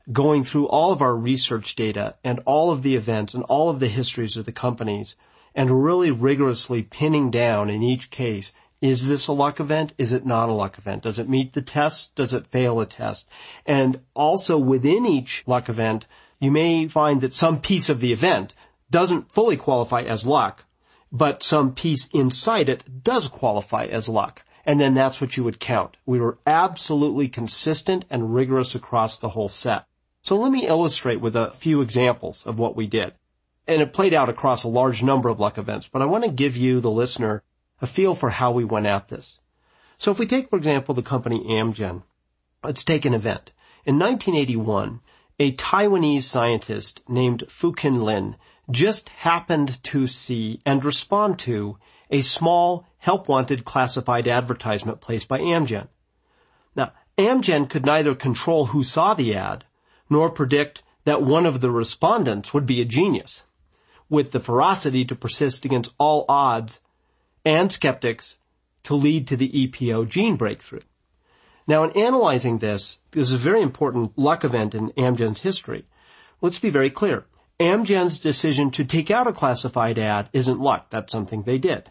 going through all of our research data and all of the events and all of the histories of the companies and really rigorously pinning down in each case, is this a luck event? Is it not a luck event? Does it meet the test? Does it fail a test? And also within each luck event, you may find that some piece of the event doesn't fully qualify as luck, but some piece inside it does qualify as luck. And then that's what you would count. We were absolutely consistent and rigorous across the whole set. So let me illustrate with a few examples of what we did. And it played out across a large number of luck events, but I want to give you, the listener, a feel for how we went at this. So if we take, for example, the company Amgen, let's take an event. In 1981, a Taiwanese scientist named Fu-Kin Lin just happened to see and respond to a small help-wanted classified advertisement placed by Amgen. Now, Amgen could neither control who saw the ad, nor predict that one of the respondents would be a genius, with the ferocity to persist against all odds and skeptics to lead to the EPO gene breakthrough. Now, in analyzing this is a very important luck event in Amgen's history. Let's be very clear. Amgen's decision to take out a classified ad isn't luck. That's something they did.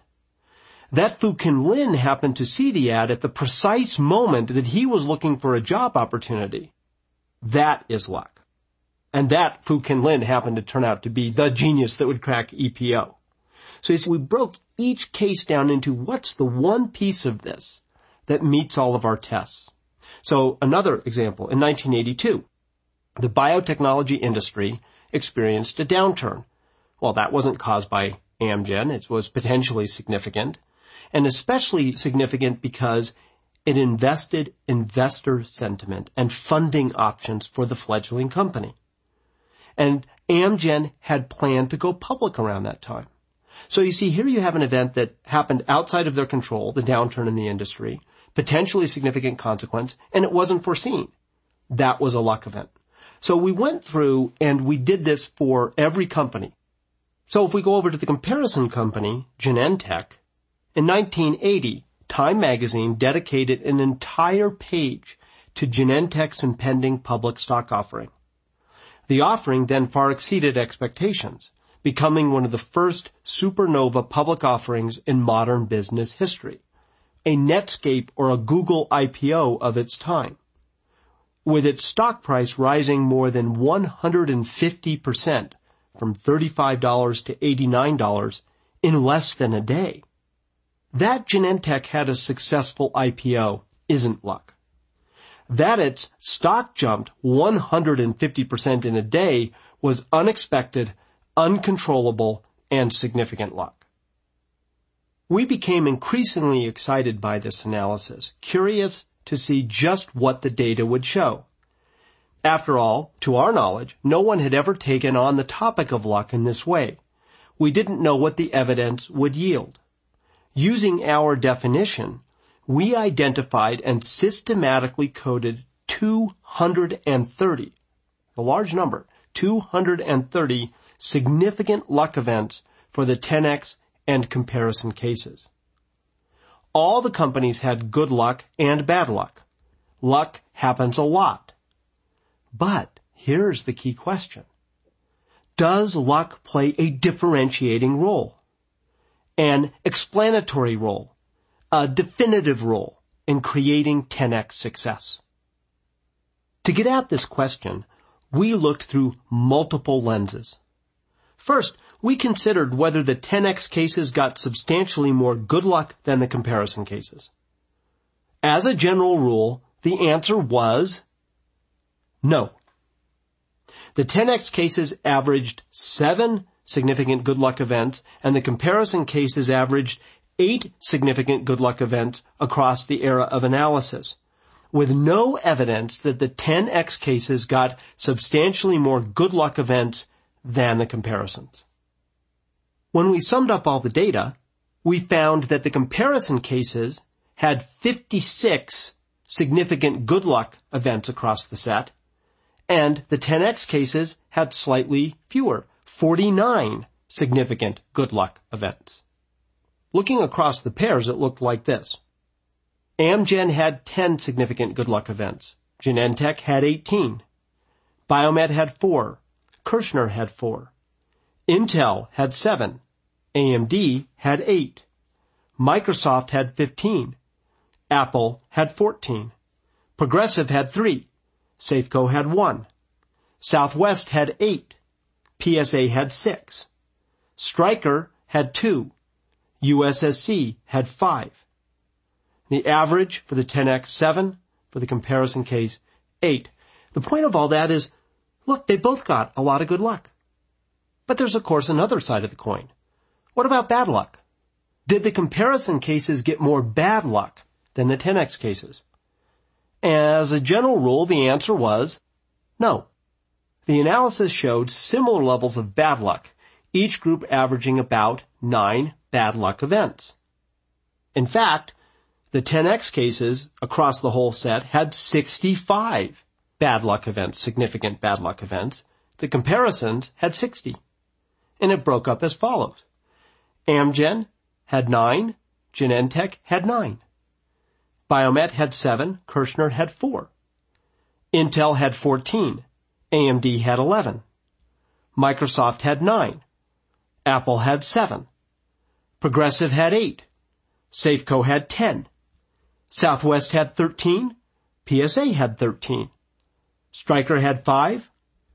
That Fu-Kin Lin happened to see the ad at the precise moment that he was looking for a job opportunity. That is luck. And that Fu-Kin Lin happened to turn out to be the genius that would crack EPO. So you see, we broke each case down into what's the one piece of this that meets all of our tests. So another example, in 1982, the biotechnology industry experienced a downturn. Well, that wasn't caused by Amgen. It was potentially significant, and especially significant because it invested investor sentiment and funding options for the fledgling company. And Amgen had planned to go public around that time. So you see, here you have an event that happened outside of their control, the downturn in the industry, potentially significant consequence, and it wasn't foreseen. That was a luck event. So we went through and we did this for every company. So if we go over to the comparison company, Genentech, in 1980, Time magazine dedicated an entire page to Genentech's impending public stock offering. The offering then far exceeded expectations, becoming one of the first supernova public offerings in modern business history, a Netscape or a Google IPO of its time, with its stock price rising more than 150% from $35 to $89 in less than a day. That Genentech had a successful IPO isn't luck. That its stock jumped 150% in a day was unexpected, uncontrollable, and significant luck. We became increasingly excited by this analysis, curious to see just what the data would show. After all, to our knowledge, no one had ever taken on the topic of luck in this way. We didn't know what the evidence would yield. Using our definition, we identified and systematically coded 230, a large number, 230 significant luck events for the 10x and comparison cases. All the companies had good luck and bad luck. Luck happens a lot. But here's the key question. Does luck play a differentiating role, an explanatory role, a definitive role in creating 10x success? To get at this question, we looked through multiple lenses. First, we considered whether the 10x cases got substantially more good luck than the comparison cases. As a general rule, the answer was no. The 10x cases averaged 7 significant good luck events, and the comparison cases averaged 8 significant good luck events across the era of analysis, with no evidence that the 10x cases got substantially more good luck events than the comparisons. When we summed up all the data, we found that the comparison cases had 56 significant good luck events across the set, and the 10x cases had slightly fewer, 49 significant good luck events. Looking across the pairs, it looked like this. Amgen had 10 significant good luck events. Genentech had 18. Biomet had 4. Kirschner had 4. Intel had 7. AMD had 8. Microsoft had 15. Apple had 14. Progressive had 3. Safeco had 1. Southwest had 8. PSA had 6. Stryker had 2. USSC had 5. The average for the 10X, 7. For the comparison case, 8. The point of all that is, look, they both got a lot of good luck. But there's, of course, another side of the coin. What about bad luck? Did the comparison cases get more bad luck than the 10X cases? As a general rule, the answer was no. The analysis showed similar levels of bad luck, each group averaging about 9 bad luck events. In fact, the 10X cases across the whole set had 65 bad luck events, significant bad luck events. The comparisons had 60. And it broke up as follows. Amgen had 9, Genentech had 9. Biomet had 7, Kirschner had 4. Intel had 14, AMD had 11. Microsoft had 9. Apple had 7. Progressive had 8. Safeco had 10. Southwest had 13. PSA had 13. Stryker had 5.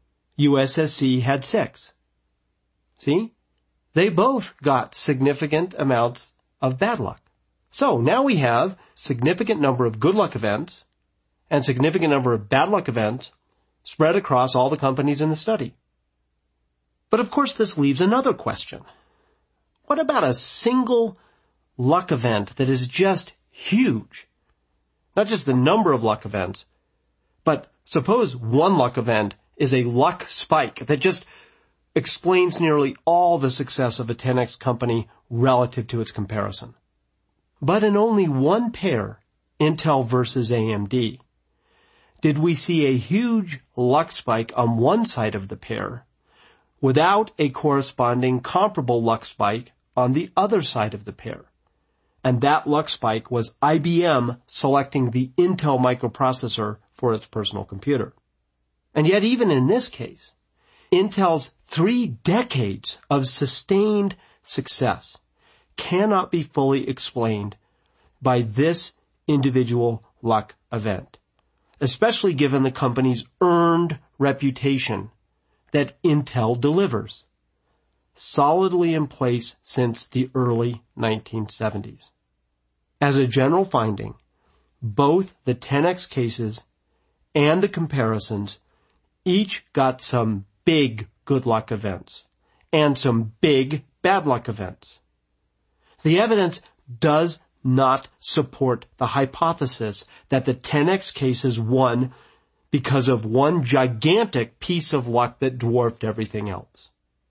USSC had 6. See? They both got significant amounts of bad luck. So now we have significant number of good luck events and significant number of bad luck events spread across all the companies in the study. But of course this leaves another question. What about a single luck event that is just huge? Not just the number of luck events, but suppose one luck event is a luck spike that just explains nearly all the success of a 10X company relative to its comparison. But in only one pair, Intel versus AMD, did we see a huge luck spike on one side of the pair without a corresponding comparable luck spike on the other side of the pair. And that luck spike was IBM selecting the Intel microprocessor for its personal computer. And yet even in this case, Intel's 3 decades of sustained success cannot be fully explained by this individual luck event, especially given the company's earned reputation that Intel delivers, solidly in place since the early 1970s. As a general finding, both the 10X cases and the comparisons each got some big good luck events and some big bad luck events. The evidence does not support the hypothesis that the 10X cases won because of one gigantic piece of luck that dwarfed everything else.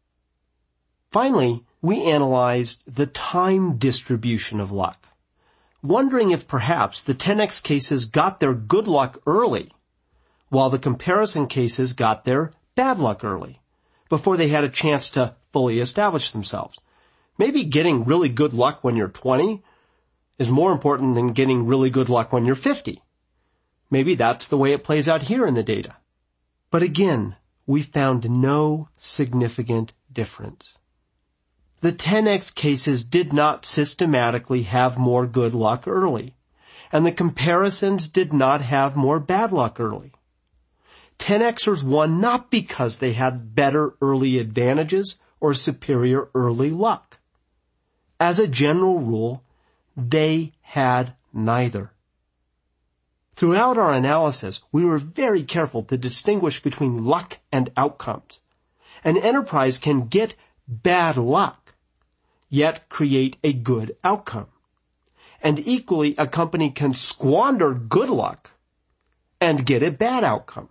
Finally, we analyzed the time distribution of luck, wondering if perhaps the 10X cases got their good luck early, while the comparison cases got their bad luck early, before they had a chance to fully establish themselves. Maybe getting really good luck when you're 20 is more important than getting really good luck when you're 50. Maybe that's the way it plays out here in the data. But again, we found no significant difference. The 10X cases did not systematically have more good luck early, and the comparisons did not have more bad luck early. 10Xers won not because they had better early advantages or superior early luck. As a general rule, they had neither. Throughout our analysis, we were very careful to distinguish between luck and outcomes. An enterprise can get bad luck, yet create a good outcome. And equally, a company can squander good luck and get a bad outcome.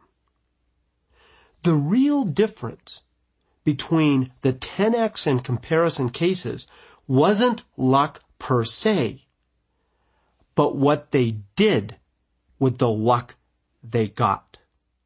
The real difference between the 10X and comparison cases wasn't luck per se, but what they did with the luck they got.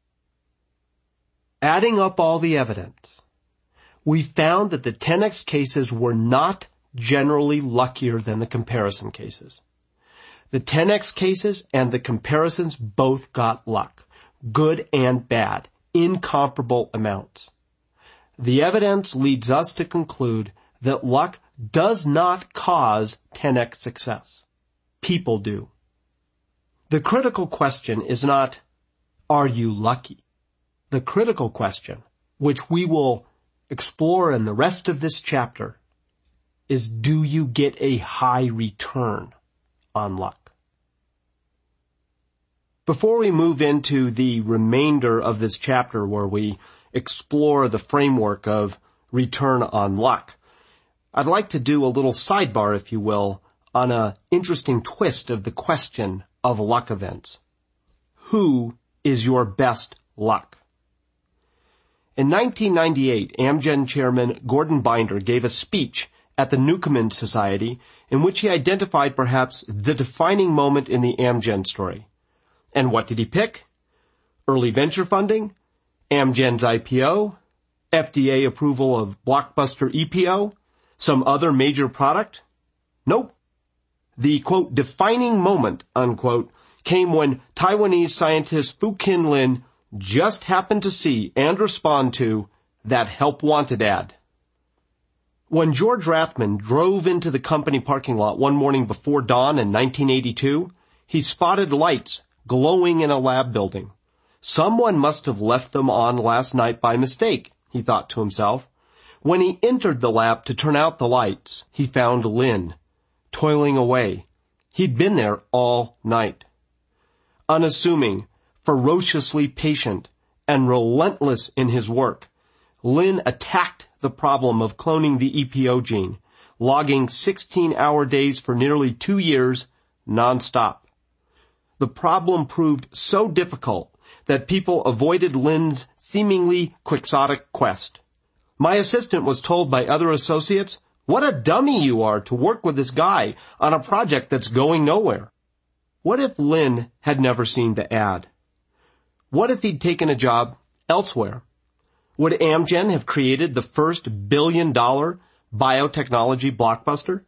Adding up all the evidence, we found that the 10X cases were not generally luckier than the comparison cases. The 10X cases and the comparisons both got luck, good and bad, incomparable amounts. The evidence leads us to conclude that luck does not cause 10x success. People do. The critical question is not, are you lucky? The critical question, which we will explore in the rest of this chapter, is do you get a high return on luck? Before we move into the remainder of this chapter where we explore the framework of return on luck, I'd like to do a little sidebar, if you will, on an interesting twist of the question of luck events. Who is your best luck? In 1998, Amgen chairman Gordon Binder gave a speech at the Newcomen Society in which he identified perhaps the defining moment in the Amgen story. And what did he pick? Early venture funding, Amgen's IPO, FDA approval of blockbuster EPO, some other major product? Nope. The, quote, defining moment, unquote, came when Taiwanese scientist Fu Qin Lin just happened to see and respond to that help wanted ad. When George Rathmann drove into the company parking lot one morning before dawn in 1982, he spotted lights glowing in a lab building. Someone must have left them on last night by mistake, he thought to himself. When he entered the lab to turn out the lights, he found Lin, toiling away. He'd been there all night. Unassuming, ferociously patient, and relentless in his work, Lin attacked the problem of cloning the EPO gene, logging 16-hour days for nearly 2 years, nonstop. The problem proved so difficult that people avoided Lin's seemingly quixotic quest. My assistant was told by other associates, "What a dummy you are to work with this guy on a project that's going nowhere." What if Lin had never seen the ad? What if he'd taken a job elsewhere? Would Amgen have created the first billion-dollar biotechnology blockbuster?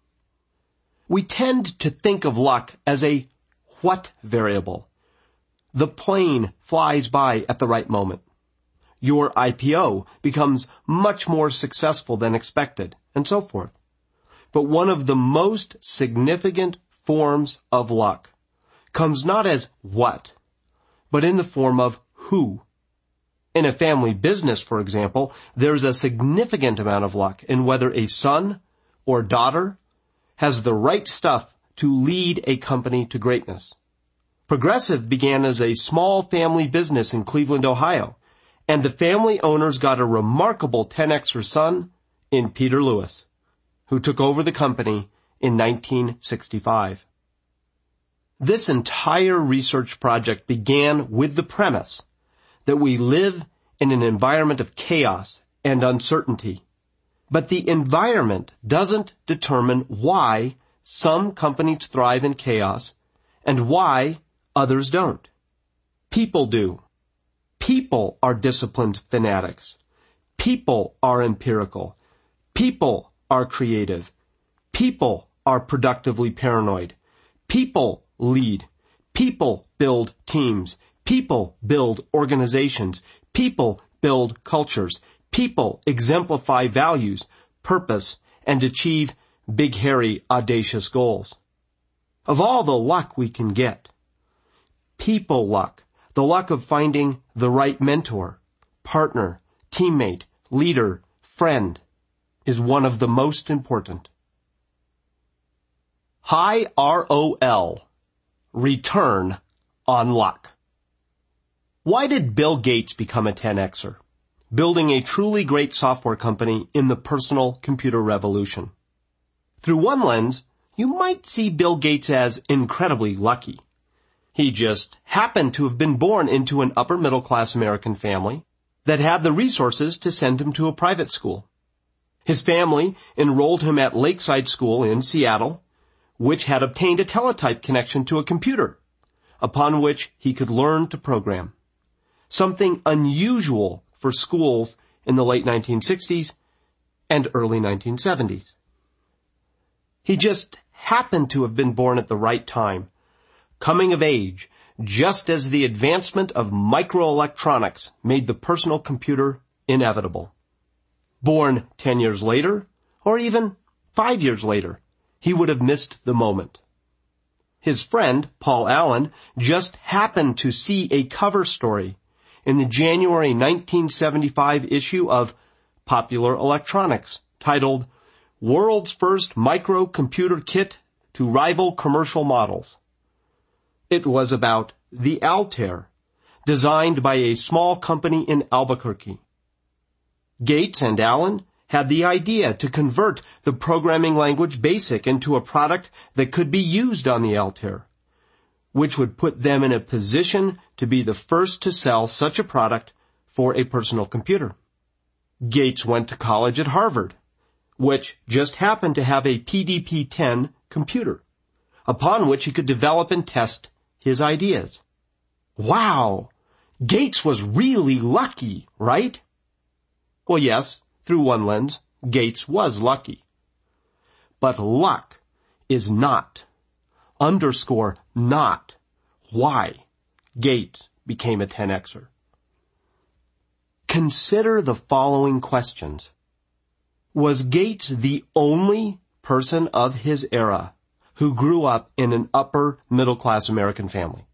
We tend to think of luck as a what variable. The plane flies by at the right moment. Your IPO becomes much more successful than expected, and so forth. But one of the most significant forms of luck comes not as what, but in the form of who. In a family business, for example, there's a significant amount of luck in whether a son or daughter has the right stuff to lead a company to greatness. Progressive began as a small family business in Cleveland, Ohio, and the family owners got a remarkable 10Xer son in Peter Lewis, who took over the company in 1965. This entire research project began with the premise that we live in an environment of chaos and uncertainty. But the environment doesn't determine why some companies thrive in chaos and why others don't. People do. People are disciplined fanatics. People are empirical. People are creative. People are productively paranoid. People lead. People build teams. People build organizations. People build cultures. People exemplify values, purpose, and achieve big, hairy, audacious goals. Of all the luck we can get, people luck, the luck of finding the right mentor, partner, teammate, leader, friend, is one of the most important. High ROL, return on luck. Why did Bill Gates become a 10Xer, building a truly great software company in the personal computer revolution? Through one lens, you might see Bill Gates as incredibly lucky. He just happened to have been born into an upper-middle-class American family that had the resources to send him to a private school. His family enrolled him at Lakeside School in Seattle, which had obtained a teletype connection to a computer, upon which he could learn to program. Something unusual for schools in the late 1960s and early 1970s. He just happened to have been born at the right time, coming of age, just as the advancement of microelectronics made the personal computer inevitable. Born 10 years later, or even 5 years later, he would have missed the moment. His friend, Paul Allen, just happened to see a cover story in the January 1975 issue of Popular Electronics titled World's First Microcomputer Kit to Rival Commercial Models. It was about the Altair, designed by a small company in Albuquerque. Gates and Allen had the idea to convert the programming language BASIC into a product that could be used on the Altair, which would put them in a position to be the first to sell such a product for a personal computer. Gates went to college at Harvard, which just happened to have a PDP-10 computer, upon which he could develop and test his ideas. Wow! Gates was really lucky, right? Well, yes, through one lens, Gates was lucky. But luck is not, not, why Gates became a 10Xer. Consider the following questions. Was Gates the only person of his era who grew up in an upper middle-class American family?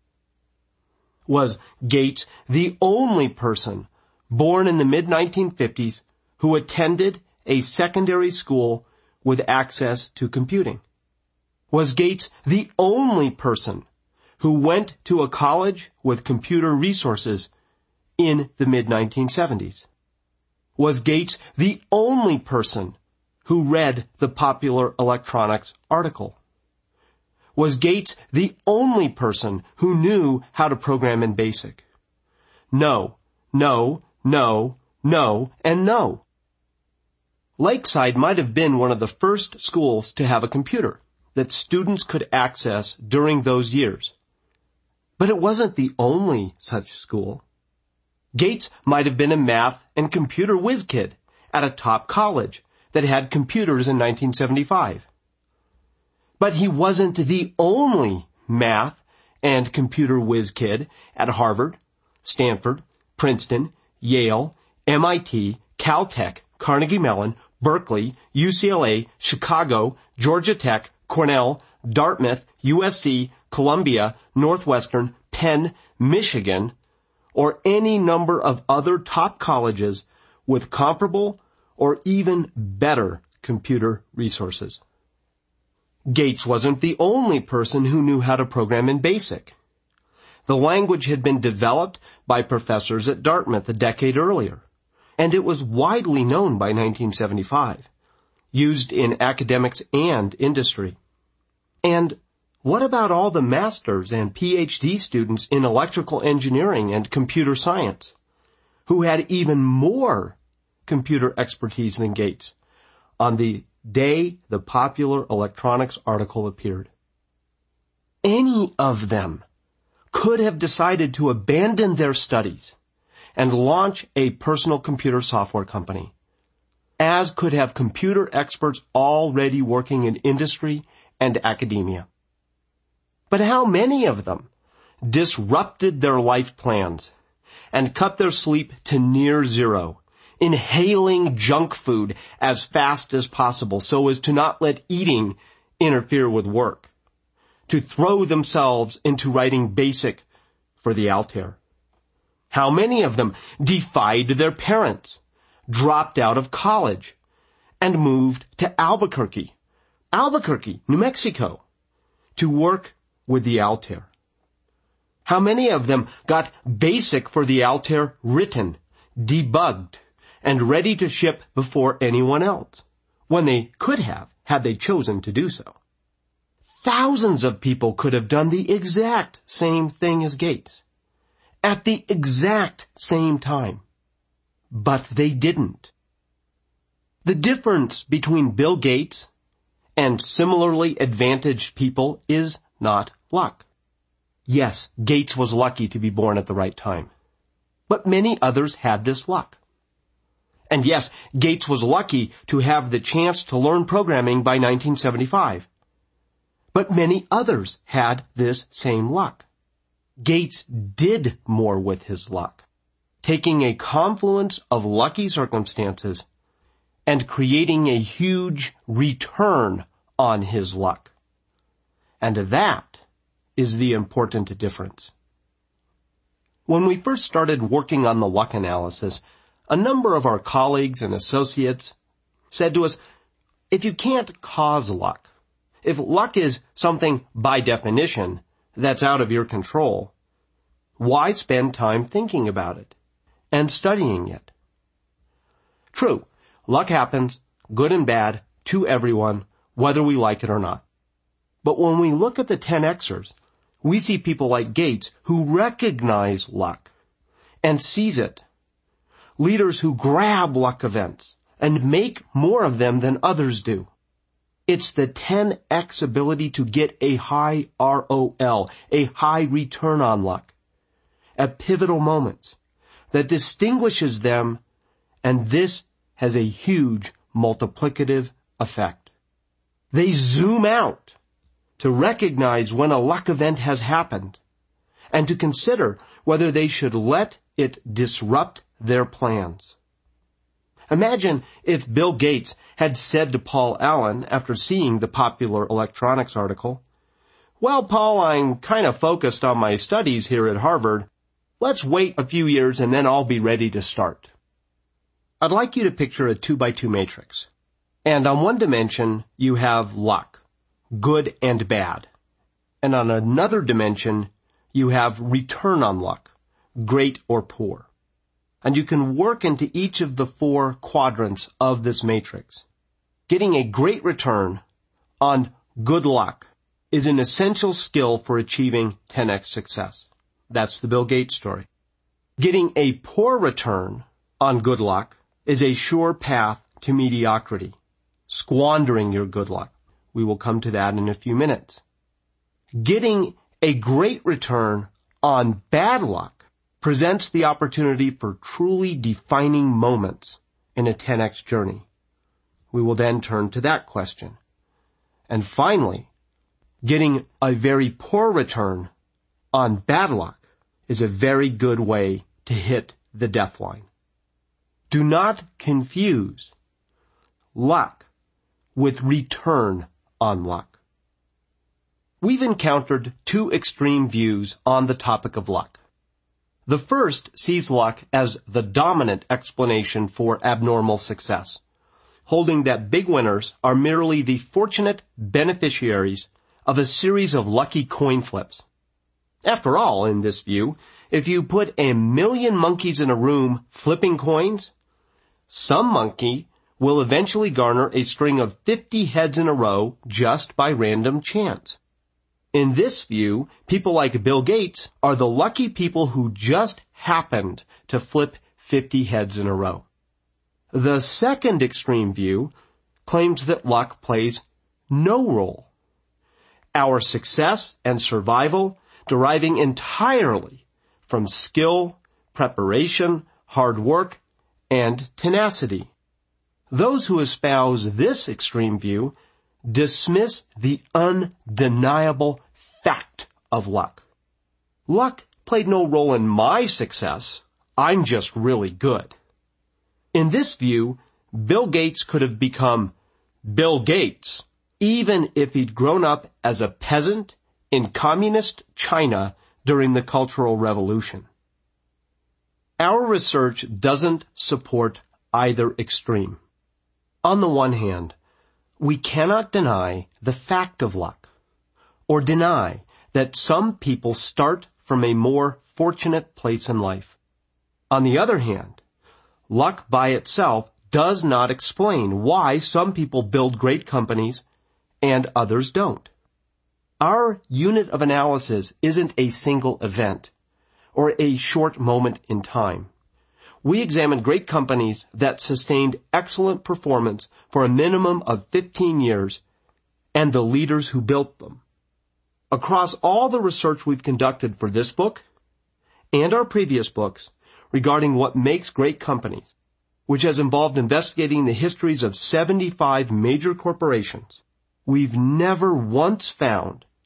Was Gates the only person born in the mid-1950s who attended a secondary school with access to computing? Was Gates the only person who went to a college with computer resources in the mid-1970s? Was Gates the only person who read the Popular Electronics article? Was Gates the only person who knew how to program in BASIC? No, no, no, no, and no. Lakeside might have been one of the first schools to have a computer that students could access during those years. But it wasn't the only such school. Gates might have been a math and computer whiz kid at a top college that had computers in 1975. But he wasn't the only math and computer whiz kid at Harvard, Stanford, Princeton, Yale, MIT, Caltech, Carnegie Mellon, Berkeley, UCLA, Chicago, Georgia Tech, Cornell, Dartmouth, USC, Columbia, Northwestern, Penn, Michigan, or any number of other top colleges with comparable or even better computer resources. Gates wasn't the only person who knew how to program in BASIC. The language had been developed by professors at Dartmouth a decade earlier, and it was widely known by 1975, used in academics and industry. And what about all the master's and PhD students in electrical engineering and computer science, who had even more computer expertise than Gates on the day the Popular Electronics article appeared? Any of them could have decided to abandon their studies and launch a personal computer software company, as could have computer experts already working in industry and academia. But how many of them disrupted their life plans and cut their sleep to near zero, inhaling junk food as fast as possible so as to not let eating interfere with work, to throw themselves into writing BASIC for the Altair? How many of them defied their parents, dropped out of college, and moved to Albuquerque, New Mexico, to work with the Altair? How many of them got BASIC for the Altair written, debugged, and ready to ship before anyone else, when they could have, had they chosen to do so? Thousands of people could have done the exact same thing as Gates, at the exact same time. But they didn't. The difference between Bill Gates and similarly advantaged people is not luck. Yes, Gates was lucky to be born at the right time. But many others had this luck. And yes, Gates was lucky to have the chance to learn programming by 1975. But many others had this same luck. Gates did more with his luck, taking a confluence of lucky circumstances and creating a huge return on his luck. And that is the important difference. When we first started working on the luck analysis, a number of our colleagues and associates said to us, if you can't cause luck, if luck is something by definition that's out of your control, why spend time thinking about it and studying it? True, luck happens, good and bad, to everyone, whether we like it or not. But when we look at the 10Xers, we see people like Gates who recognize luck and seize it. Leaders who grab luck events and make more of them than others do. It's the 10X ability to get a high ROL, a high return on luck, at pivotal moments, that distinguishes them, and this has a huge multiplicative effect. They zoom out to recognize when a luck event has happened and to consider whether they should let it disrupt their plans. Imagine if Bill Gates had said to Paul Allen after seeing the popular electronics article, "Well, Paul, I'm kind of focused on my studies here at Harvard. Let's wait a few years and then I'll be ready to start." I'd like you to picture a 2x2 matrix. And on one dimension, you have luck, good and bad. And on another dimension, you have return on luck, great or poor. And you can work into each of the 4 quadrants of this matrix. Getting a great return on good luck is an essential skill for achieving 10X success. That's the Bill Gates story. Getting a poor return on good luck is a sure path to mediocrity, squandering your good luck. We will come to that in a few minutes. Getting a great return on bad luck presents the opportunity for truly defining moments in a 10X journey. We will then turn to that question. And finally, getting a very poor return on bad luck is a very good way to hit the death line. Do not confuse luck with return on luck. We've encountered 2 extreme views on the topic of luck. The first sees luck as the dominant explanation for abnormal success, holding that big winners are merely the fortunate beneficiaries of a series of lucky coin flips. After all, in this view, if you put 1,000,000 monkeys in a room flipping coins, some monkey will eventually garner a string of 50 heads in a row just by random chance. In this view, people like Bill Gates are the lucky people who just happened to flip 50 heads in a row. The second extreme view claims that luck plays no role. Our success and survival deriving entirely from skill, preparation, hard work, and tenacity. Those who espouse this extreme view dismiss the undeniable fact of luck. Luck played no role in my success. I'm just really good. In this view, Bill Gates could have become Bill Gates, even if he'd grown up as a peasant in communist China during the Cultural Revolution. Our research doesn't support either extreme. On the one hand, we cannot deny the fact of luck, or deny that some people start from a more fortunate place in life. On the other hand, luck by itself does not explain why some people build great companies and others don't. Our unit of analysis isn't a single event or a short moment in time. We examined great companies that sustained excellent performance for a minimum of 15 years and the leaders who built them. Across all the research we've conducted for this book and our previous books regarding what makes great companies, which has involved investigating the histories of 75 major corporations, we've never once found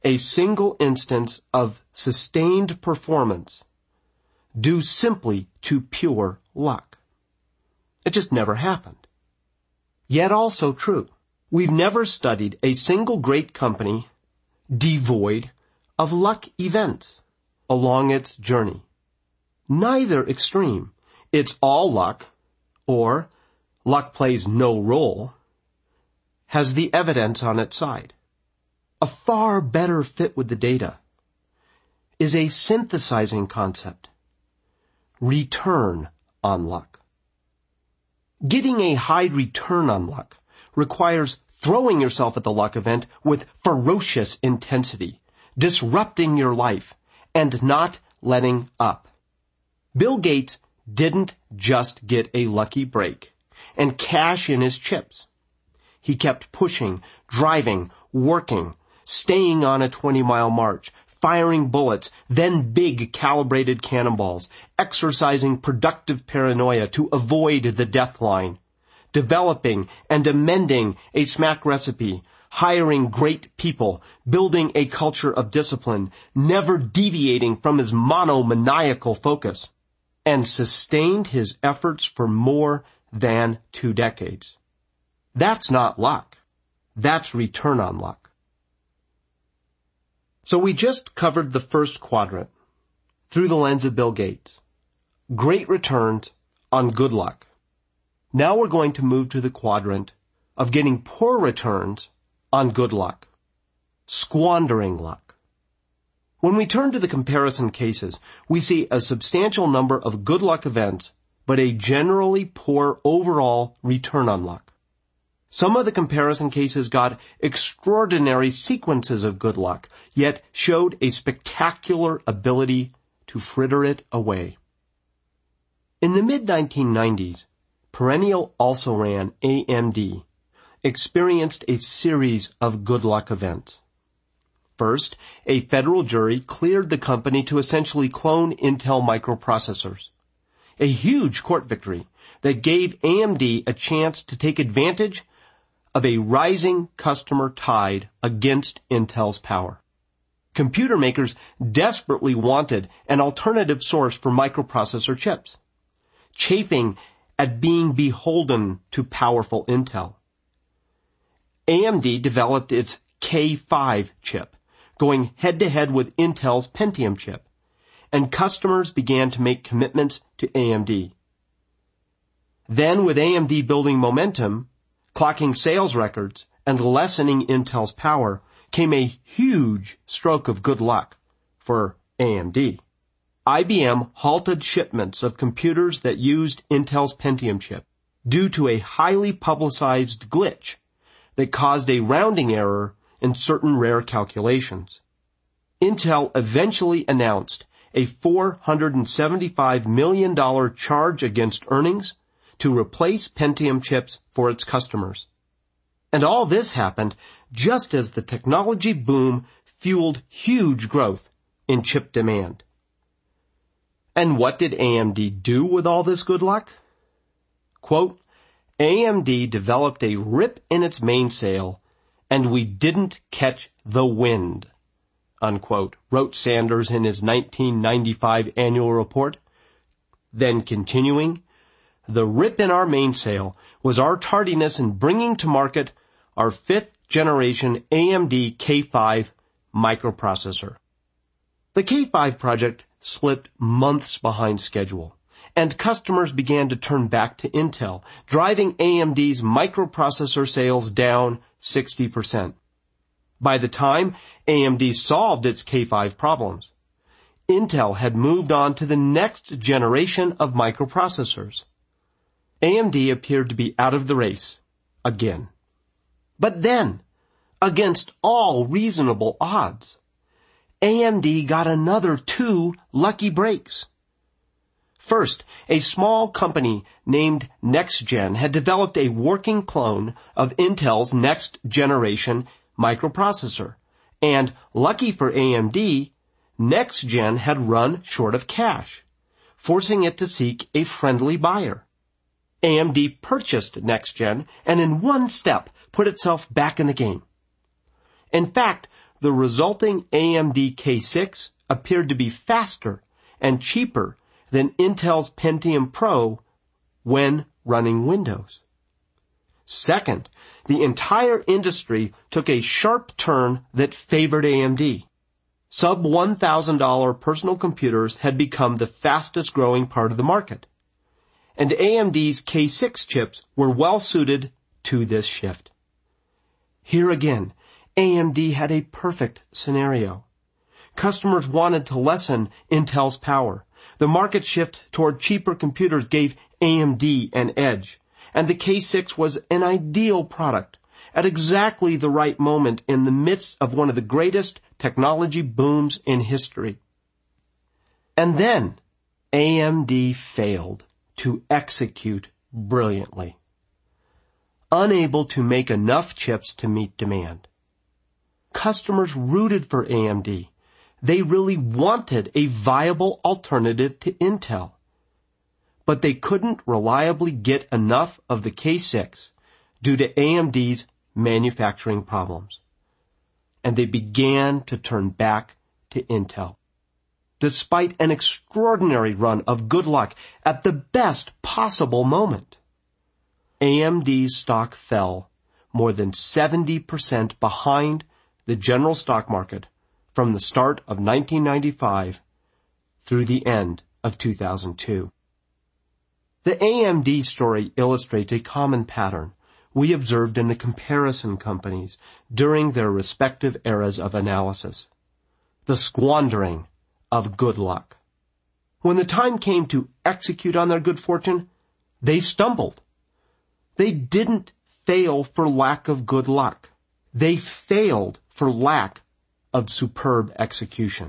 a single instance of sustained performance due simply to pure luck. It just never happened. Yet also true. We've never studied a single great company devoid of luck events along its journey. Neither extreme, it's all luck, or luck plays no role, has the evidence on its side. A far better fit with the data is a synthesizing concept. Return on luck. Getting a high return on luck requires throwing yourself at the luck event with ferocious intensity, disrupting your life, and not letting up. Bill Gates didn't just get a lucky break and cash in his chips. He kept pushing, driving, working, staying on a 20-mile march, firing bullets, then big calibrated cannonballs, exercising productive paranoia to avoid the death line, developing and amending a smack recipe, hiring great people, building a culture of discipline, never deviating from his monomaniacal focus, and sustained his efforts for more than 2 decades. That's not luck. That's return on luck. So we just covered the first quadrant through the lens of Bill Gates. Great returns on good luck. Now we're going to move to the quadrant of getting poor returns on good luck. Squandering luck. When we turn to the comparison cases, we see a substantial number of good luck events, but a generally poor overall return on luck. Some of the comparison cases got extraordinary sequences of good luck, yet showed a spectacular ability to fritter it away. In the mid-1990s, Perennial also-ran AMD, experienced a series of good luck events. First, a federal jury cleared the company to essentially clone Intel microprocessors. A huge court victory that gave AMD a chance to take advantage of a rising customer tide against Intel's power. Computer makers desperately wanted an alternative source for microprocessor chips, chafing at being beholden to powerful Intel. AMD developed its K5 chip, going head-to-head with Intel's Pentium chip, and customers began to make commitments to AMD. Then, with AMD building momentum, clocking sales records, and lessening Intel's power, came a huge stroke of good luck for AMD. IBM halted shipments of computers that used Intel's Pentium chip due to a highly publicized glitch that caused a rounding error in certain rare calculations. Intel eventually announced a $475 million charge against earnings to replace Pentium chips for its customers. And all this happened just as the technology boom fueled huge growth in chip demand. And what did AMD do with all this good luck? Quote, AMD developed a rip in its mainsail, and we didn't catch the wind, unquote, wrote Sanders in his 1995 annual report. Then continuing, the rip in our mainsail was our tardiness in bringing to market our 5th generation AMD K5 microprocessor. The K5 project slipped months behind schedule, and customers began to turn back to Intel, driving AMD's microprocessor sales down 60%. By the time AMD solved its K5 problems, Intel had moved on to the next generation of microprocessors. AMD appeared to be out of the race again. But then, against all reasonable odds, AMD got another 2 lucky breaks. First, a small company named NextGen had developed a working clone of Intel's next generation microprocessor, and lucky for AMD, NextGen had run short of cash, forcing it to seek a friendly buyer. AMD purchased NextGen and in one step put itself back in the game. In fact, the resulting AMD K6 appeared to be faster and cheaper than Intel's Pentium Pro when running Windows. Second, the entire industry took a sharp turn that favored AMD. Sub-$1,000 personal computers had become the fastest growing part of the market, and AMD's K6 chips were well suited to this shift. Here again, AMD had a perfect scenario. Customers wanted to lessen Intel's power. The market shift toward cheaper computers gave AMD an edge, and the K6 was an ideal product at exactly the right moment in the midst of one of the greatest technology booms in history. And then AMD failed to execute brilliantly. Unable to make enough chips to meet demand. Customers rooted for AMD. They really wanted a viable alternative to Intel. But they couldn't reliably get enough of the K6 due to AMD's manufacturing problems. And they began to turn back to Intel. Despite an extraordinary run of good luck at the best possible moment, AMD's stock fell more than 70% behind the general stock market from the start of 1995 through the end of 2002. The AMD story illustrates a common pattern we observed in the comparison companies during their respective eras of analysis. The squandering of good luck. When the time came to execute on their good fortune, they stumbled. They didn't fail for lack of good luck. They failed for lack of superb execution.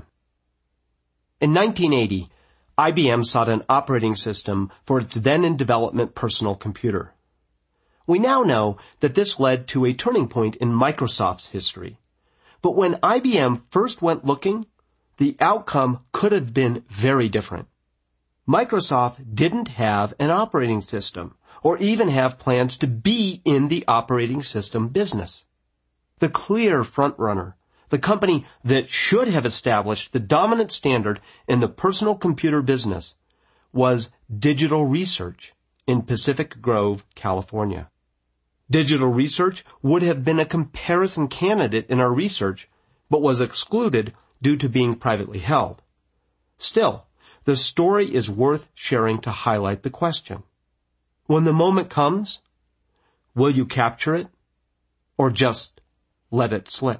In 1980, IBM sought an operating system for its then-in-development personal computer. We now know that this led to a turning point in Microsoft's history. But when IBM first went looking, the outcome could have been very different. Microsoft didn't have an operating system, or even have plans to be in the operating system business. The clear frontrunner, the company that should have established the dominant standard in the personal computer business, was Digital Research in Pacific Grove, California. Digital Research would have been a comparison candidate in our research, but was excluded due to being privately held. Still, the story is worth sharing to highlight the question. When the moment comes, will you capture it or just let it slip?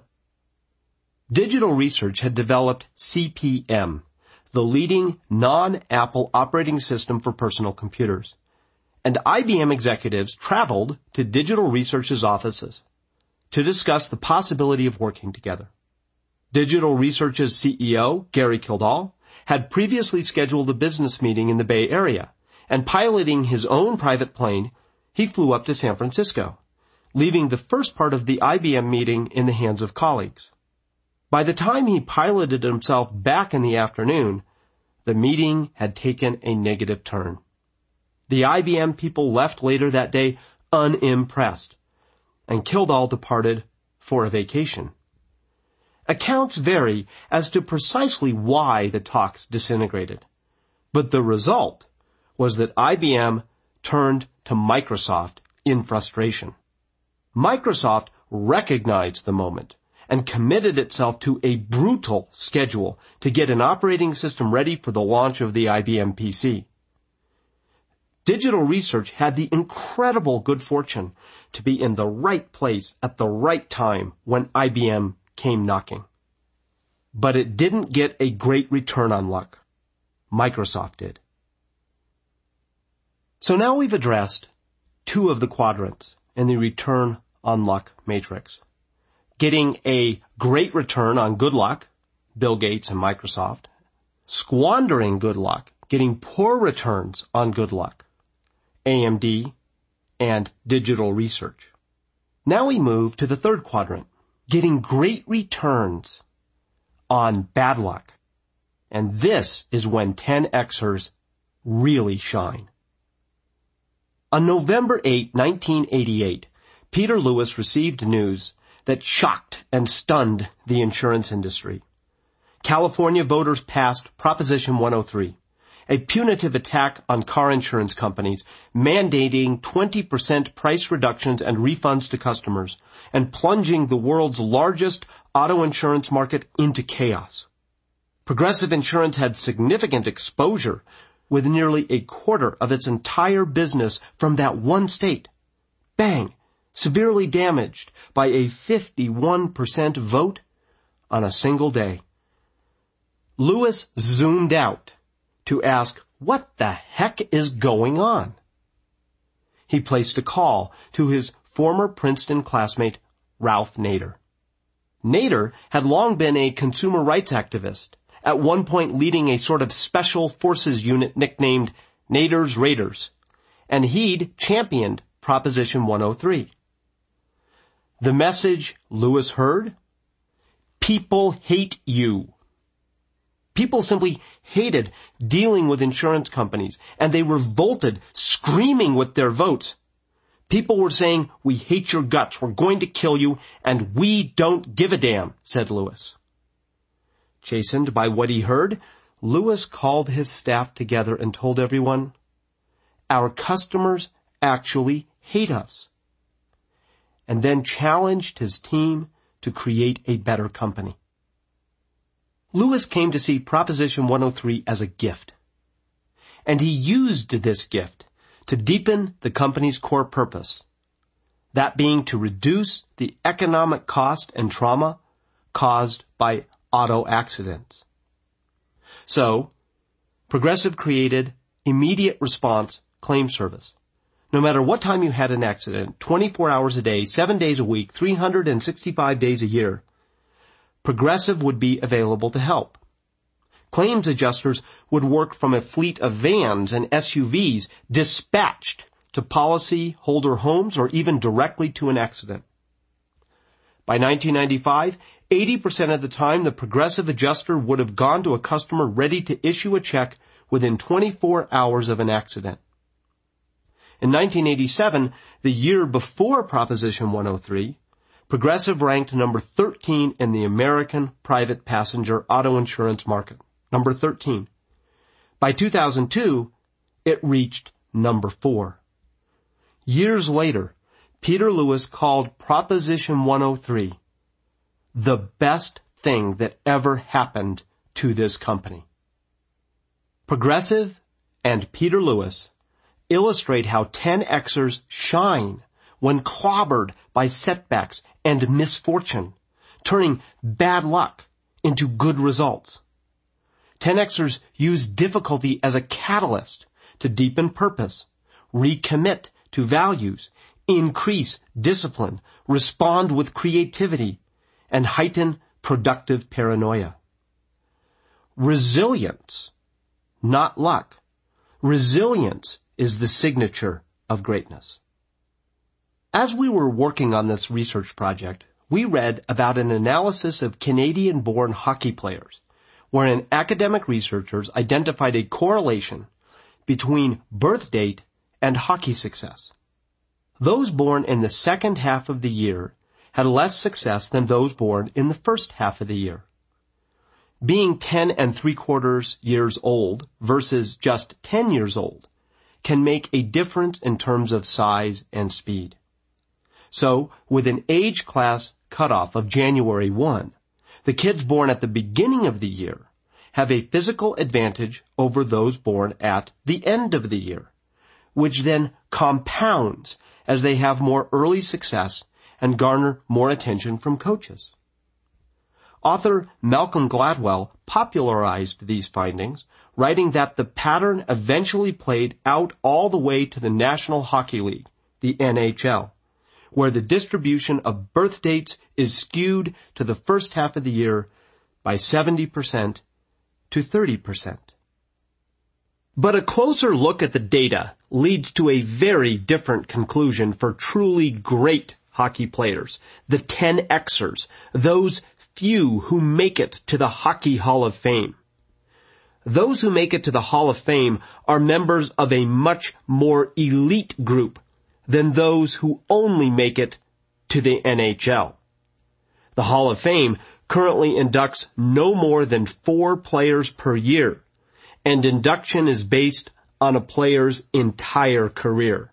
Digital Research had developed CP/M, the leading non-Apple operating system for personal computers, and IBM executives traveled to Digital Research's offices to discuss the possibility of working together. Digital Research's CEO, Gary Kildall, had previously scheduled a business meeting in the Bay Area, and piloting his own private plane, he flew up to San Francisco, leaving the first part of the IBM meeting in the hands of colleagues. By the time he piloted himself back in the afternoon, the meeting had taken a negative turn. The IBM people left later that day unimpressed, and Kildall departed for a vacation. Accounts vary as to precisely why the talks disintegrated, but the result was that IBM turned to Microsoft in frustration. Microsoft recognized the moment and committed itself to a brutal schedule to get an operating system ready for the launch of the IBM PC. Digital Research had the incredible good fortune to be in the right place at the right time when IBM came knocking. But it didn't get a great return on luck. Microsoft did. So now we've addressed two of the quadrants in the return on luck matrix. Getting a great return on good luck, Bill Gates and Microsoft. Squandering good luck, getting poor returns on good luck, AMD and Digital Research. Now we move to the third quadrant, getting great returns on bad luck. And this is when 10Xers really shine. On November 8, 1988, Peter Lewis received news that shocked and stunned the insurance industry. California voters passed Proposition 103, a punitive attack on car insurance companies, mandating 20% price reductions and refunds to customers, and plunging the world's largest auto insurance market into chaos. Progressive Insurance had significant exposure, with nearly a quarter of its entire business from that one state. Bang! Severely damaged by a 51% vote on a single day. Lewis zoomed out to ask, what the heck is going on? He placed a call to his former Princeton classmate, Ralph Nader. Nader had long been a consumer rights activist, at one point leading a sort of special forces unit nicknamed Nader's Raiders, and he'd championed Proposition 103. The message Lewis heard? People hate you. People simply hated dealing with insurance companies, and they revolted, screaming with their votes. People were saying, we hate your guts, we're going to kill you, and we don't give a damn, said Lewis. Chastened by what he heard, Lewis called his staff together and told everyone, our customers actually hate us, and then challenged his team to create a better company. Lewis came to see Proposition 103 as a gift, and he used this gift to deepen the company's core purpose, that being to reduce the economic cost and trauma caused by auto accidents. So, Progressive created immediate response claim service. No matter what time you had an accident, 24 hours a day, 7 days a week, 365 days a year, Progressive would be available to help. Claims adjusters would work from a fleet of vans and SUVs dispatched to policy holder homes or even directly to an accident. By 1995, 80% of the time the Progressive adjuster would have gone to a customer ready to issue a check within 24 hours of an accident. In 1987, the year before Proposition 103, Progressive ranked number 13 in the American private passenger auto insurance market. Number 13. By 2002, it reached number 4. Years later, Peter Lewis called Proposition 103 the best thing that ever happened to this company. Progressive and Peter Lewis illustrate how 10Xers shine when clobbered by setbacks and misfortune, turning bad luck into good results. 10Xers use difficulty as a catalyst to deepen purpose, recommit to values, increase discipline, respond with creativity, and heighten productive paranoia. Resilience, not luck. Resilience is the signature of greatness. As we were working on this research project, we read about an analysis of Canadian-born hockey players, wherein academic researchers identified a correlation between birth date and hockey success. Those born in the second half of the year had less success than those born in the first half of the year. Being 10 3/4 years old versus just 10 years old can make a difference in terms of size and speed. So, with an age class cutoff of January 1, the kids born at the beginning of the year have a physical advantage over those born at the end of the year, which then compounds as they have more early success and garner more attention from coaches. Author Malcolm Gladwell popularized these findings, writing that the pattern eventually played out all the way to the National Hockey League, the NHL, where the distribution of birth dates is skewed to the first half of the year by 70% to 30%. But a closer look at the data leads to a very different conclusion for truly great hockey players, the 10Xers, those few who make it to the Hockey Hall of Fame. Those who make it to the Hall of Fame are members of a much more elite group than those who only make it to the NHL. The Hall of Fame currently inducts no more than 4 players per year, and induction is based on a player's entire career.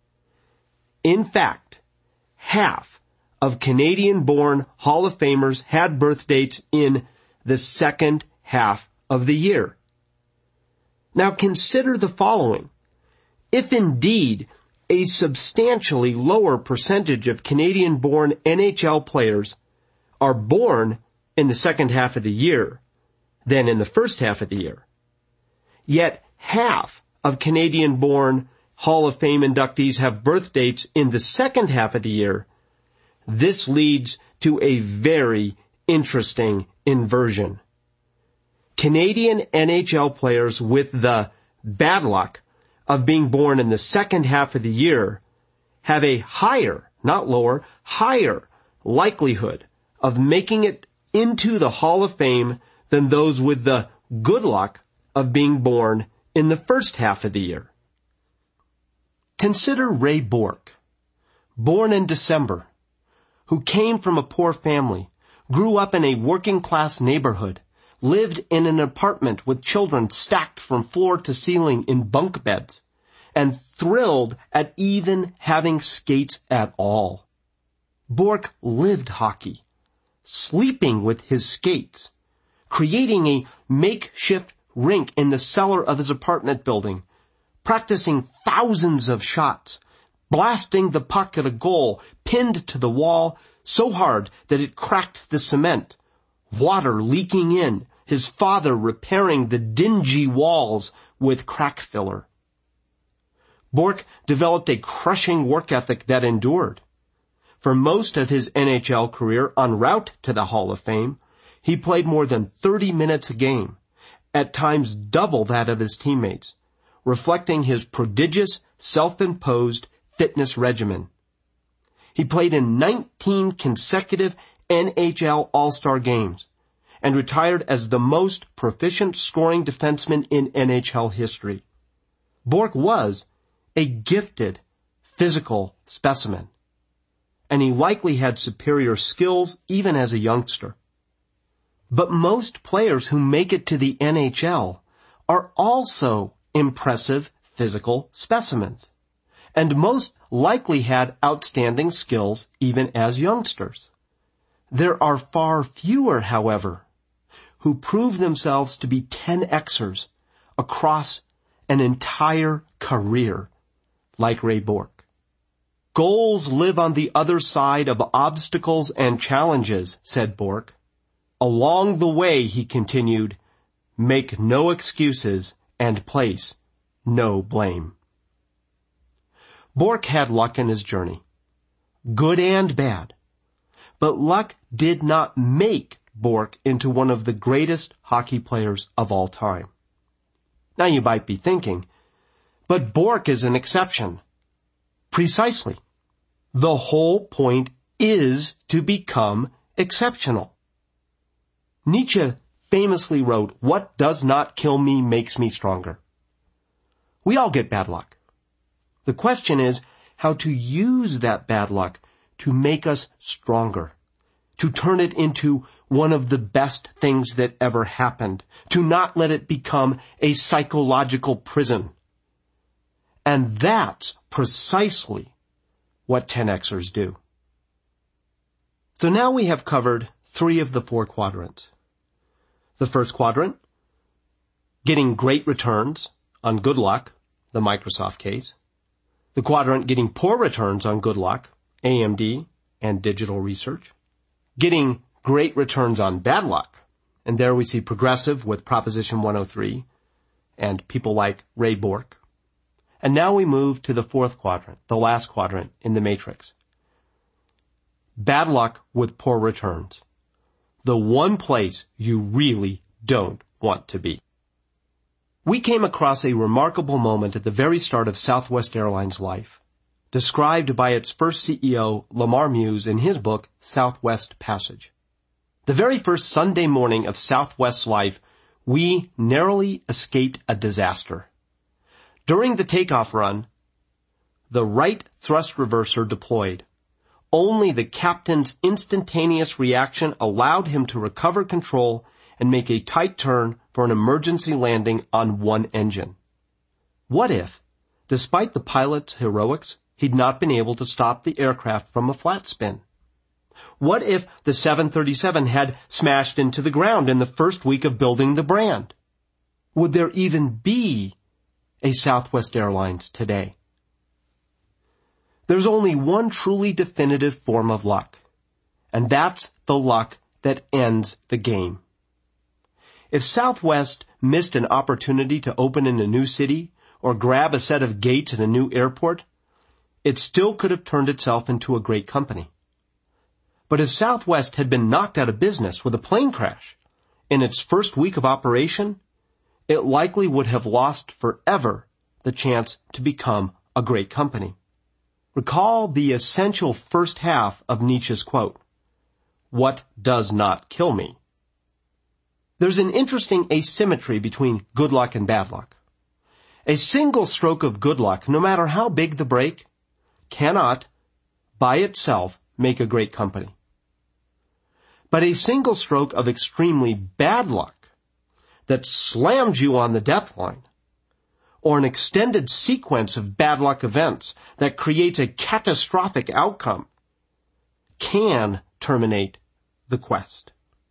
In fact, half of Canadian-born Hall of Famers had birth dates in the second half of the year. Now consider the following. If indeed a substantially lower percentage of Canadian-born NHL players are born in the second half of the year than in the first half of the year, yet half of Canadian-born Hall of Fame inductees have birth dates in the second half of the year, this leads to a very interesting inversion. Canadian NHL players with the bad luck of being born in the second half of the year have a higher, not lower, higher likelihood of making it into the Hall of Fame than those with the good luck of being born in the first half of the year. Consider Ray Bourque, born in December, who came from a poor family, grew up in a working-class neighborhood, lived in an apartment with children stacked from floor to ceiling in bunk beds, and thrilled at even having skates at all. Bourque lived hockey, sleeping with his skates, creating a makeshift rink in the cellar of his apartment building, practicing thousands of shots, blasting the puck at a goal pinned to the wall so hard that it cracked the cement, water leaking in, his father repairing the dingy walls with crack filler. Bourque developed a crushing work ethic that endured. For most of his NHL career en route to the Hall of Fame, he played more than 30 minutes a game, at times double that of his teammates, reflecting his prodigious self-imposed fitness regimen. He played in 19 consecutive NHL All-Star games and retired as the most proficient scoring defenseman in NHL history. Bourque was a gifted physical specimen, and he likely had superior skills even as a youngster. But most players who make it to the NHL are also impressive physical specimens, and most likely had outstanding skills even as youngsters. There are far fewer, however, who prove themselves to be 10Xers across an entire career, like Ray Bourque. Goals live on the other side of obstacles and challenges, said Bourque. Along the way, he continued, make no excuses and place no blame. Bourque had luck in his journey, good and bad, but luck did not make Bourque into one of the greatest hockey players of all time. Now you might be thinking, but Bourque is an exception. Precisely. The whole point is to become exceptional. Nietzsche famously wrote, "What does not kill me makes me stronger." We all get bad luck. The question is how to use that bad luck to make us stronger, to turn it into one of the best things that ever happened, to not let it become a psychological prison. And that's precisely what 10Xers do. So now we have covered 3 of the 4 quadrants. The first quadrant, getting great returns on good luck, the Microsoft case. The quadrant, getting poor returns on good luck, AMD and digital research. Getting great returns on bad luck, and there we see Progressive with Proposition 103 and people like Ray Bourque. And now we move to the 4th quadrant, the last quadrant in the matrix. Bad luck with poor returns. The one place you really don't want to be. We came across a remarkable moment at the very start of Southwest Airlines' life, described by its first CEO, Lamar Muse, in his book, Southwest Passage. The very first Sunday morning of Southwest's life, we narrowly escaped a disaster. During the takeoff run, the right thrust reverser deployed, Only the captain's instantaneous reaction allowed him to recover control and make a tight turn for an emergency landing on one engine. What if, despite the pilot's heroics, he'd not been able to stop the aircraft from a flat spin? What if the 737 had smashed into the ground in the first week of building the brand? Would there even be a Southwest Airlines today? There's only one truly definitive form of luck, and that's the luck that ends the game. If Southwest missed an opportunity to open in a new city or grab a set of gates at a new airport, it still could have turned itself into a great company. But if Southwest had been knocked out of business with a plane crash in its first week of operation, it likely would have lost forever the chance to become a great company. Recall the essential first half of Nietzsche's quote, "What does not kill me?" There's an interesting asymmetry between good luck and bad luck. A single stroke of good luck, no matter how big the break, cannot, by itself, make a great company. But a single stroke of extremely bad luck that slams you on the death line, or an extended sequence of bad luck events that creates a catastrophic outcome, can terminate the quest.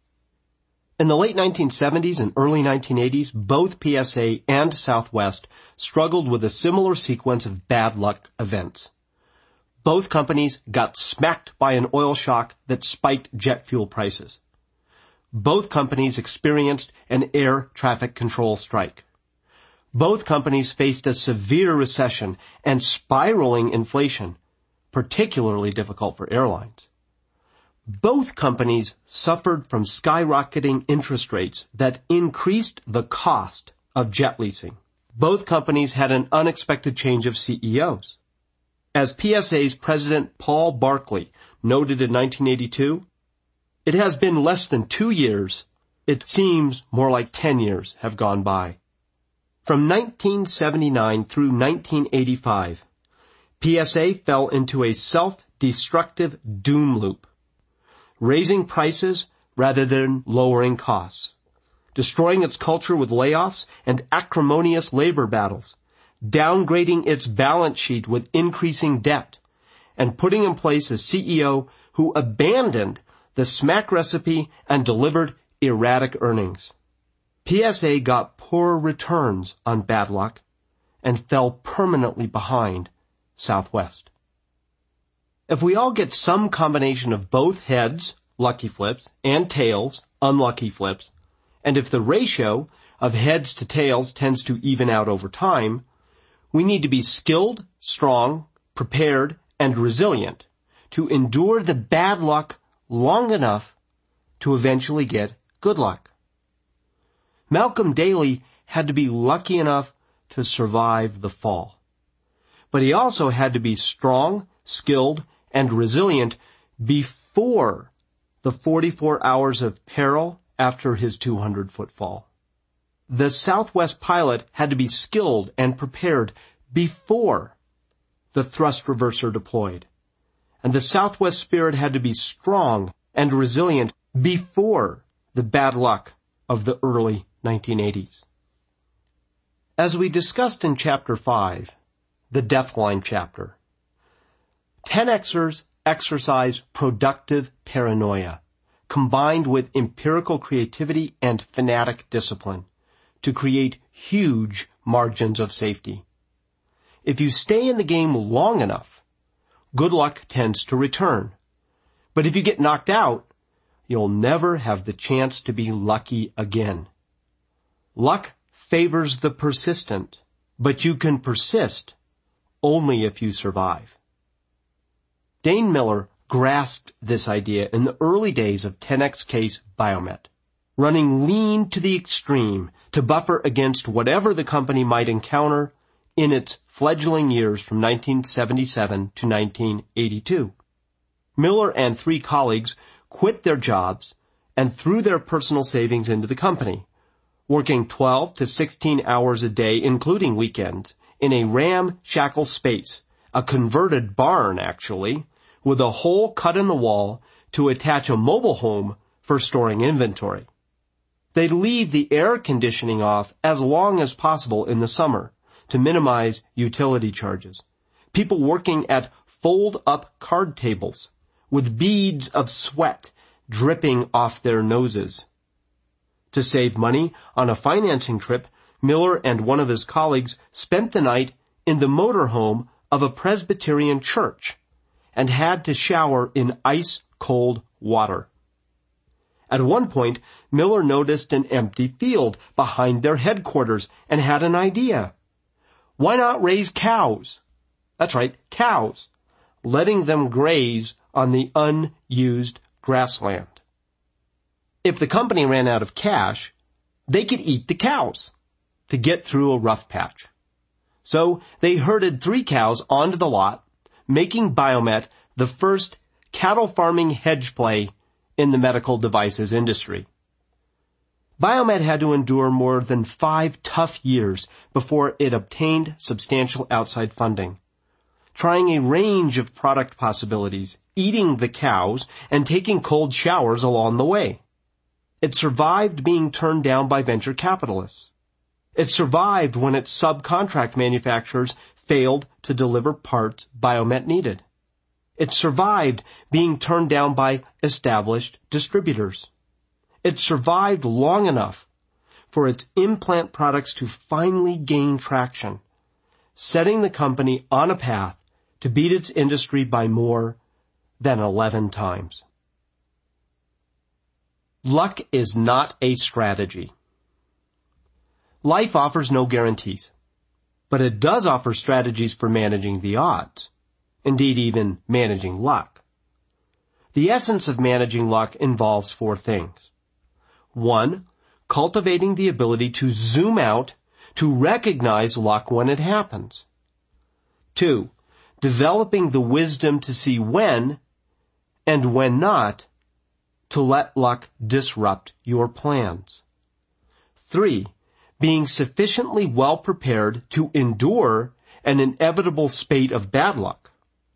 In the late 1970s and early 1980s, both PSA and Southwest struggled with a similar sequence of bad luck events. Both companies got smacked by an oil shock that spiked jet fuel prices. Both companies experienced an air traffic control strike. Both companies faced a severe recession and spiraling inflation, particularly difficult for airlines. Both companies suffered from skyrocketing interest rates that increased the cost of jet leasing. Both companies had an unexpected change of CEOs. As PSA's president Paul Barkley noted in 1982, "It has been less than 2 years. It seems more like 10 years have gone by." From 1979 through 1985, PSA fell into a self-destructive doom loop, raising prices rather than lowering costs, destroying its culture with layoffs and acrimonious labor battles, downgrading its balance sheet with increasing debt, and putting in place a CEO who abandoned the smack recipe and delivered erratic earnings. PSA got poor returns on bad luck and fell permanently behind Southwest. If we all get some combination of both heads, lucky flips, and tails, unlucky flips, and if the ratio of heads to tails tends to even out over time, we need to be skilled, strong, prepared, and resilient to endure the bad luck long enough to eventually get good luck. Malcolm Daley had to be lucky enough to survive the fall. But he also had to be strong, skilled, and resilient before the 44 hours of peril after his 200-foot fall. The Southwest pilot had to be skilled and prepared before the thrust reverser deployed. And the Southwest spirit had to be strong and resilient before the bad luck of the early 1980s. As we discussed in Chapter 5, the Deathline chapter, 10Xers exercise productive paranoia, combined with empirical creativity and fanatic discipline, to create huge margins of safety. If you stay in the game long enough, good luck tends to return. But if you get knocked out, you'll never have the chance to be lucky again. Luck favors the persistent, but you can persist only if you survive. Dane Miller grasped this idea in the early days of 10X Case Biomet, running lean to the extreme to buffer against whatever the company might encounter in its fledgling years from 1977 to 1982. Miller and 3 colleagues quit their jobs and threw their personal savings into the company, working 12 to 16 hours a day, including weekends, in a ramshackle space, a converted barn actually, with a hole cut in the wall to attach a mobile home for storing inventory. They'd leave the air conditioning off as long as possible in the summer to minimize utility charges. People working at fold-up card tables with beads of sweat dripping off their noses. To save money on a financing trip, Miller and one of his colleagues spent the night in the motorhome of a Presbyterian church and had to shower in ice-cold water. At one point, Miller noticed an empty field behind their headquarters and had an idea. Why not raise cows? That's right, cows, letting them graze on the unused grassland. If the company ran out of cash, they could eat the cows to get through a rough patch. So they herded 3 cows onto the lot, making Biomet the first cattle farming hedge play in the medical devices industry. Biomet had to endure more than 5 tough years before it obtained substantial outside funding, trying a range of product possibilities, eating the cows, and taking cold showers along the way. It survived being turned down by venture capitalists. It survived when its subcontract manufacturers failed to deliver parts Biomet needed. It survived being turned down by established distributors. It survived long enough for its implant products to finally gain traction, setting the company on a path to beat its industry by more than 11 times. Luck is not a strategy. Life offers no guarantees, but it does offer strategies for managing the odds. Indeed, even managing luck. The essence of managing luck involves 4 things. 1, cultivating the ability to zoom out to recognize luck when it happens. 2, developing the wisdom to see when and when not to let luck disrupt your plans. 3, being sufficiently well prepared to endure an inevitable spate of bad luck.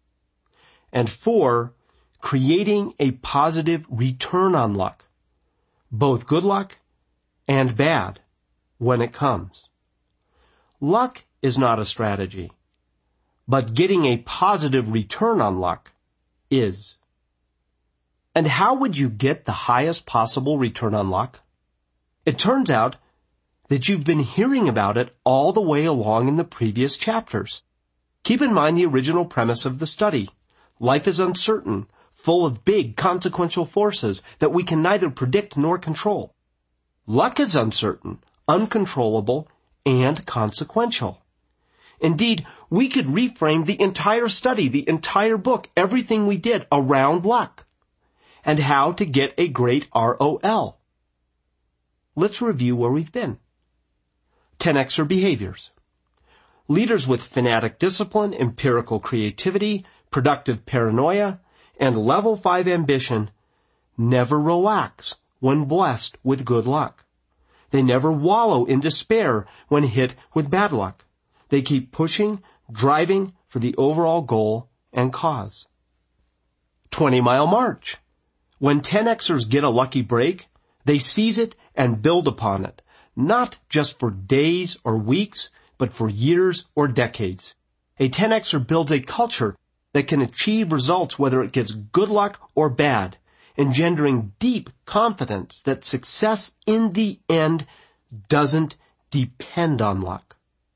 And 4, creating a positive return on luck, both good luck and bad, when it comes. Luck is not a strategy, but getting a positive return on luck is. And how would you get the highest possible return on luck? It turns out that you've been hearing about it all the way along in the previous chapters. Keep in mind the original premise of the study. Life is uncertain, full of big consequential forces that we can neither predict nor control. Luck is uncertain, uncontrollable, and consequential. Indeed, we could reframe the entire study, the entire book, everything we did around luck, and how to get a great ROL. Let's review where we've been. 10Xer behaviors. Leaders with fanatic discipline, empirical creativity, productive paranoia, and level 5 ambition never relax when blessed with good luck. They never wallow in despair when hit with bad luck. They keep pushing, driving for the overall goal and cause. 20-mile march. When 10Xers get a lucky break, they seize it and build upon it, not just for days or weeks, but for years or decades. A 10Xer builds a culture that can achieve results whether it gets good luck or bad, engendering deep confidence that success in the end doesn't depend on luck.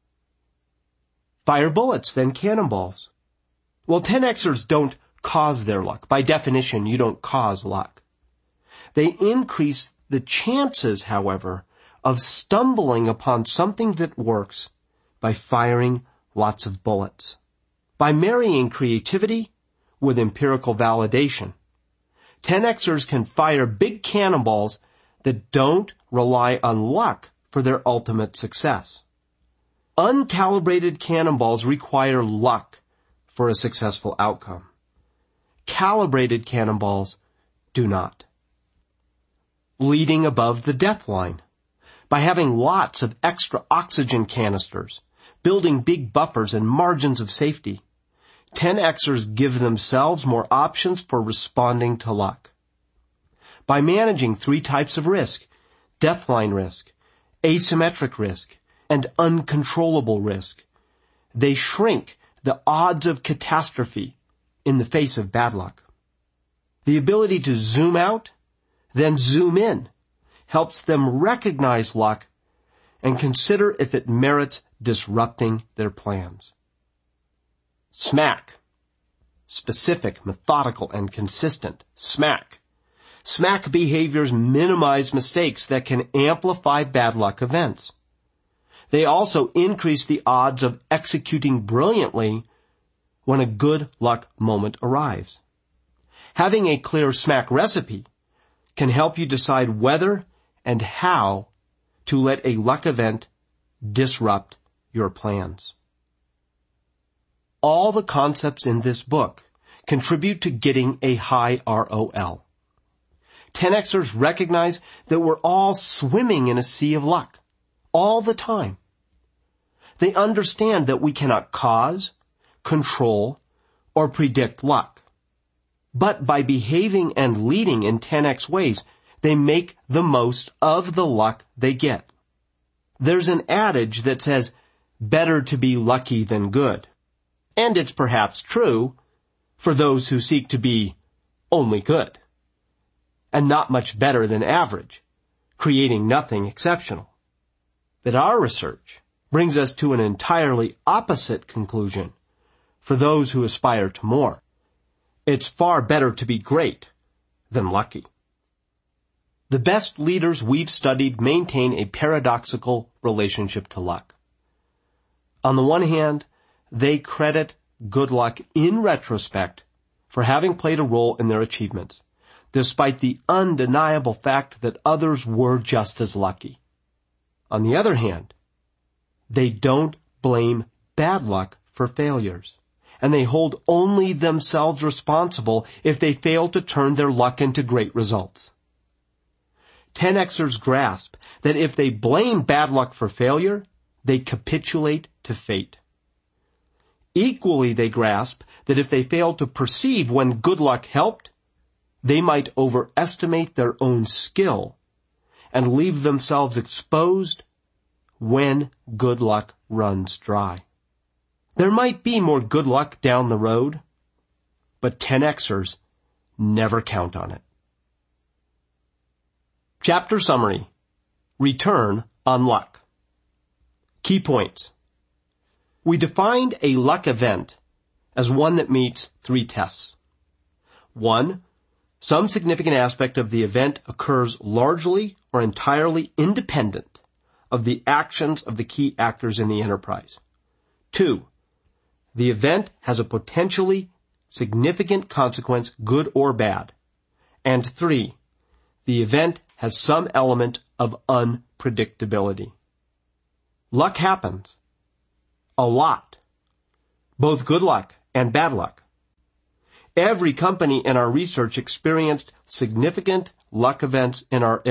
Fire bullets, then cannonballs. Well, 10Xers don't cause their luck. By definition, you don't cause luck. They increase the chances, however, of stumbling upon something that works by firing lots of bullets. By marrying creativity with empirical validation, 10Xers can fire big cannonballs that don't rely on luck for their ultimate success. Uncalibrated cannonballs require luck for a successful outcome. Calibrated cannonballs do not. Leading above the death line. By having lots of extra oxygen canisters, building big buffers and margins of safety, 10Xers give themselves more options for responding to luck. By managing 3 types of risk, deathline risk, asymmetric risk, and uncontrollable risk, they shrink the odds of catastrophe in the face of bad luck. The ability to zoom out, then zoom in, helps them recognize luck and consider if it merits disrupting their plans. SMAC. Specific, methodical, and consistent. SMAC. SMAC behaviors minimize mistakes that can amplify bad luck events. They also increase the odds of executing brilliantly when a good luck moment arrives. Having a clear SMAC recipe can help you decide whether and how to let a luck event disrupt your plans. All the concepts in this book contribute to getting a high ROL. 10Xers recognize that we're all swimming in a sea of luck, all the time. They understand that we cannot cause, control, or predict luck. But by behaving and leading in 10X ways, they make the most of the luck they get. There's an adage that says, better to be lucky than good. And it's perhaps true for those who seek to be only good, and not much better than average, creating nothing exceptional. But our research brings us to an entirely opposite conclusion for those who aspire to more. It's far better to be great than lucky. The best leaders we've studied maintain a paradoxical relationship to luck. On the one hand, they credit good luck in retrospect for having played a role in their achievements, despite the undeniable fact that others were just as lucky. On the other hand, they don't blame bad luck for failures, and they hold only themselves responsible if they fail to turn their luck into great results. 10Xers grasp that if they blame bad luck for failure, they capitulate to fate. Equally, they grasp that if they fail to perceive when good luck helped, they might overestimate their own skill and leave themselves exposed when good luck runs dry. There might be more good luck down the road, but 10Xers never count on it. Chapter summary. Return on luck. Key points. We defined a luck event as one that meets 3 tests. 1. Some significant aspect of the event occurs largely or entirely independent of the actions of the key actors in the enterprise. 2. The event has a potentially significant consequence, good or bad. And 3. The event has some element of unpredictability. Luck happens. A lot. Both good luck and bad luck. Every company in our research experienced significant luck events in our